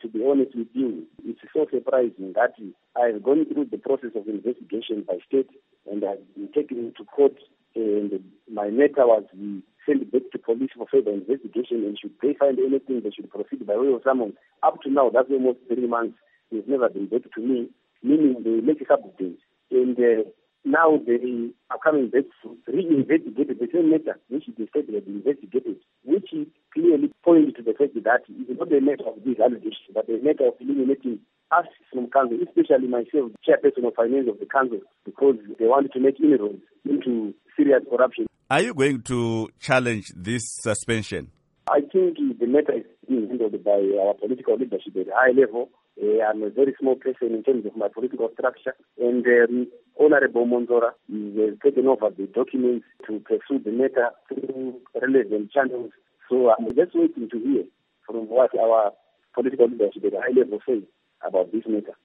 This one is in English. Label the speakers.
Speaker 1: to be honest with you, it's so surprising that I've gone through the process of investigation by state and I've been taken to court, and my matter was sent back to police for further investigation, and should they find anything, they should proceed by way of summons. Up to now, that's almost 3 months. They've never been back to me, meaning they make a couple of days. And now they are coming back to reinvestigate the same matter, which they said they had investigated, which clearly points to the fact that it's not a matter of these allegations, but a matter of eliminating us from council, especially myself, chairperson of finance of the council, because they wanted to make inroads into serious corruption.
Speaker 2: Are you going to challenge this suspension?
Speaker 1: I think the matter is being handled by our political leadership at a high level. I'm a very small person in terms of my political structure, and Honorable Monzora has taken over the documents to pursue the matter through relevant channels. So I'm just waiting to hear from what our political leadership at a high level says about this matter.